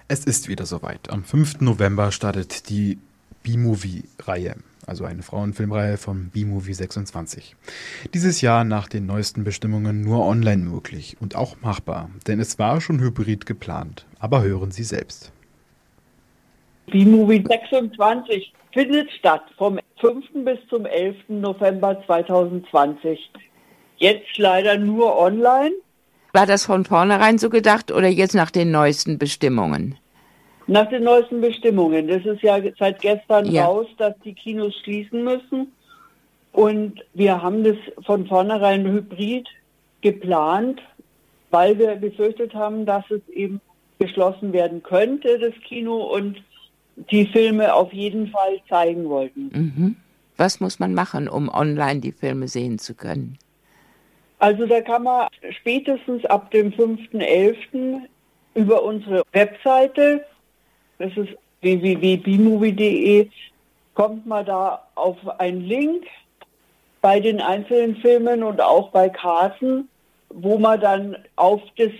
Es ist wieder soweit. Am 5. November startet die B-Movie-Reihe, also eine Frauenfilmreihe von B-Movie 26. Dieses Jahr nach den neuesten Bestimmungen nur online möglich und auch machbar, denn es war schon hybrid geplant. Aber hören Sie selbst. B-Movie 26 findet statt vom 5. bis zum 11. November 2020. Jetzt leider nur online. War das von vornherein so gedacht oder jetzt nach den neuesten Bestimmungen? Nach den neuesten Bestimmungen. Das ist ja seit gestern raus, dass die Kinos schließen müssen. Und wir haben das von vornherein hybrid geplant, weil wir befürchtet haben, dass es eben geschlossen werden könnte, das Kino, und die Filme auf jeden Fall zeigen wollten. Mhm. Was muss man machen, um online die Filme sehen zu können? Also da kann man spätestens ab dem 5.11. über unsere Webseite, das ist www.bmovie.de, kommt man da auf einen Link bei den einzelnen Filmen und auch bei Karten, wo man dann auf das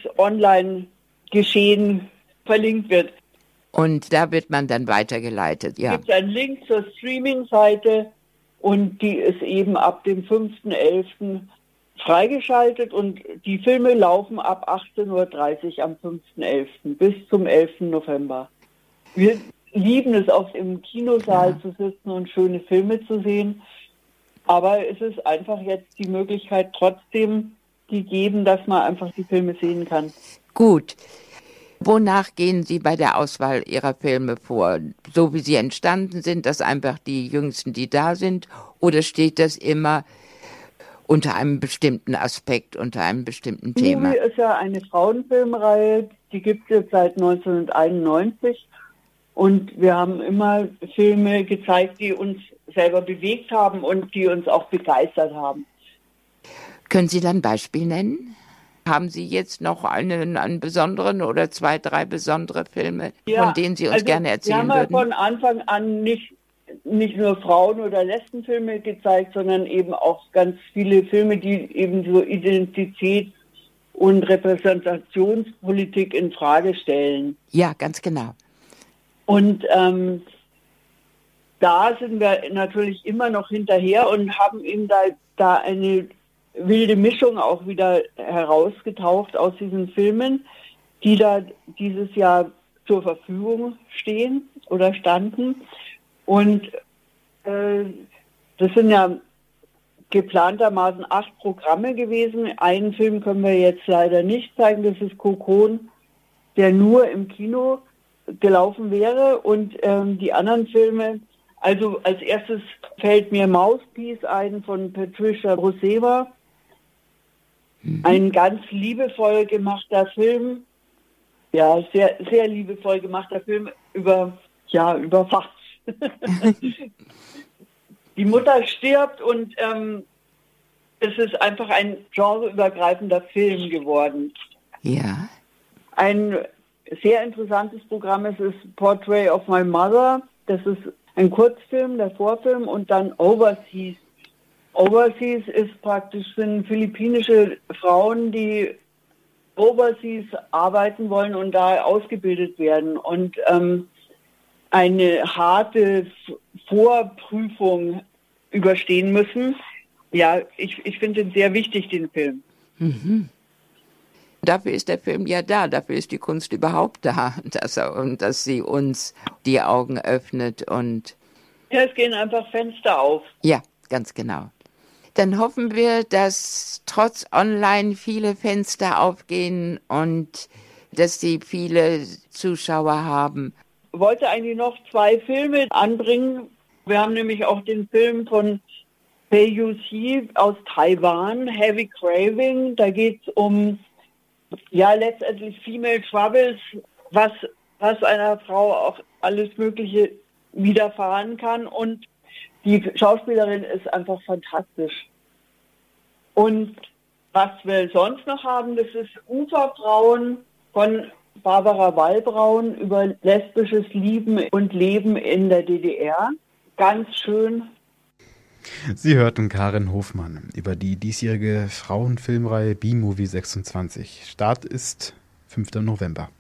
Online-Geschehen verlinkt wird. Und da wird man dann weitergeleitet, ja. Es gibt einen Link zur Streaming-Seite und die ist eben ab dem 5.11. freigeschaltet und die Filme laufen ab 18.30 Uhr am 5.11. bis zum 11. November. Wir lieben es auch im Kinosaal zu sitzen und schöne Filme zu sehen, aber es ist einfach jetzt die Möglichkeit trotzdem gegeben, dass man einfach die Filme sehen kann. Gut. Wonach gehen Sie bei der Auswahl Ihrer Filme vor? So wie sie entstanden sind, dass einfach die jüngsten, die da sind, oder steht das immer unter einem bestimmten Aspekt, unter einem bestimmten Thema? Movie ist ja eine Frauenfilmreihe, die gibt es seit 1991 und wir haben immer Filme gezeigt, die uns selber bewegt haben und die uns auch begeistert haben. Können Sie dann ein Beispiel nennen? Haben Sie jetzt noch einen besonderen oder 2, 3 besondere Filme, von denen Sie uns gerne erzählen würden? Wir haben von Anfang an nicht nur Frauen- oder Lesbenfilme gezeigt, sondern eben auch ganz viele Filme, die eben so Identität und Repräsentationspolitik in Frage stellen. Ja, ganz genau. Und da sind wir natürlich immer noch hinterher und haben eben da eine wilde Mischung auch wieder herausgetaucht aus diesen Filmen, die da dieses Jahr zur Verfügung stehen oder standen. Und das sind ja geplantermaßen 8 Programme gewesen. Einen Film können wir jetzt leider nicht zeigen, das ist Kokon, der nur im Kino gelaufen wäre. Und die anderen Filme, also als erstes fällt mir Mouthpiece ein von Patricia Roseva. Ein ganz liebevoll gemachter Film, ja, sehr, sehr liebevoll gemachter Film über Fass. Die Mutter stirbt und es ist einfach ein genreübergreifender Film geworden. Ja. Ein sehr interessantes Programm ist Portrait of My Mother. Das ist ein Kurzfilm, der Vorfilm, und dann Overseas. Overseas sind philippinische Frauen, die overseas arbeiten wollen und da ausgebildet werden und eine harte Vorprüfung überstehen müssen. Ja, ich finde ihn sehr wichtig, den Film. Mhm. Dafür ist der Film ja da, dafür ist die Kunst überhaupt da, dass sie uns die Augen öffnet und... Ja, es gehen einfach Fenster auf. Ja, ganz genau. Dann hoffen wir, dass trotz Online viele Fenster aufgehen und dass sie viele Zuschauer haben. Ich wollte eigentlich noch 2 Filme anbringen. Wir haben nämlich auch den Film von Pei Yu-si aus Taiwan, Heavy Craving. Da geht es um letztendlich Female Troubles, was einer Frau auch alles Mögliche widerfahren kann. Und die Schauspielerin ist einfach fantastisch. Und was wir sonst noch haben, das ist Uferfrauen von Barbara Wallbraun über lesbisches Lieben und Leben in der DDR. Ganz schön. Sie hörten Karin Hofmann über die diesjährige Frauenfilmreihe B-Movie 26. Start ist 5. November.